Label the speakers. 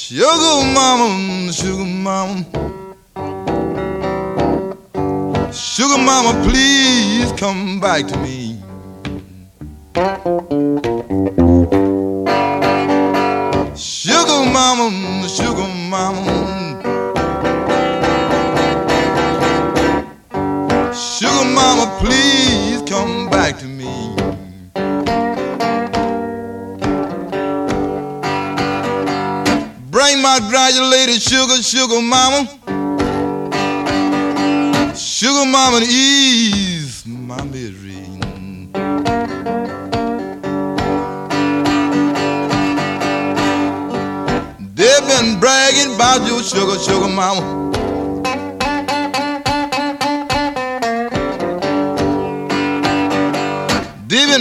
Speaker 1: Sugar mama, sugar mama, sugar mama, please come back to me. Sugar mama, sugar mama, sugar mama, please come back to me. Bring my granulated sugar, sugar mama, sugar mama, to ease my misery. They've been bragging about your sugar, sugar mama.